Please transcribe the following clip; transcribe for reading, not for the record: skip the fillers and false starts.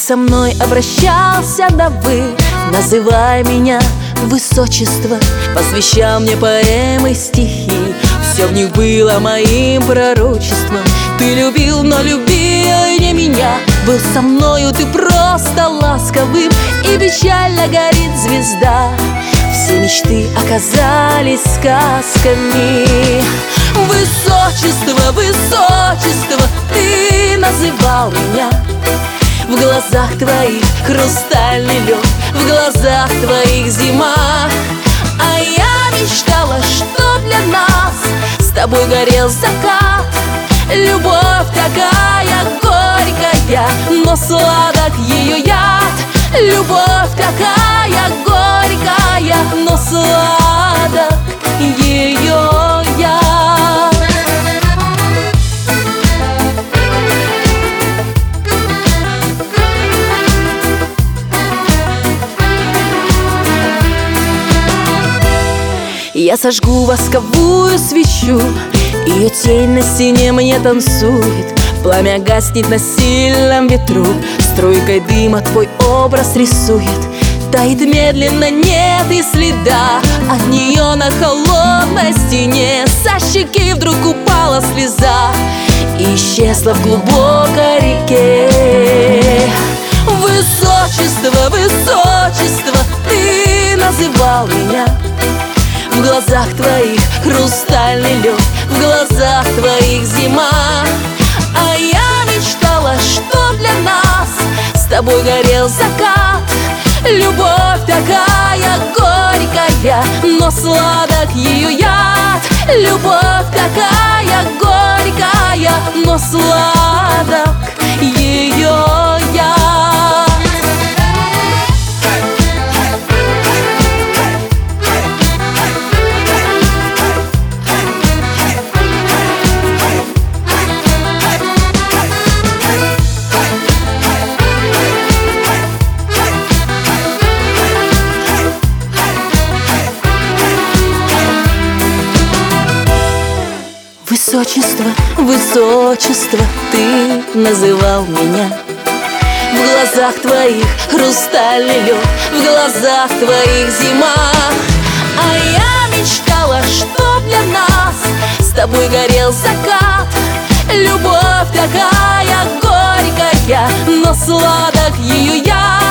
со мной обращался на «вы», называя меня высочество, посвящал мне поэмы, стихи. Все в них было моим пророчеством. Ты любил, но любил не меня. Был со мною ты просто ласковым, и печально горит звезда. Все мечты оказались сказками. Высочество, высочество, ты называл меня. В глазах твоих хрустальный лед, в глазах твоих зима. А я мечтала, что для нас с тобой горел закат. Любовь такая горькая, но сладок ее яд. Любовь такая горькая, но сладок ее яд. Я сожгу восковую свечу, ее тень на стене мне танцует. Пламя гаснет на сильном ветру, струйкой дыма твой образ рисует. Тает медленно, нет и следа от нее на холодной стене. Со щеки вдруг упала слеза и исчезла в глубокой реке. Высочество, высочество, ты называл меня. В глазах твоих хрустальный лед, в глазах твоих зима. А я мечтала, что для нас с тобой горел закат. Любовь такая горькая, но сладок ее яд. Любовь такая горькая, но сладок ее яд. Высочество, высочество, ты называл меня. В глазах твоих хрустальный лед, в глазах твоих зима. А я мечтала, что для нас с тобой горел закат. Любовь такая горькая, но сладок ее яд.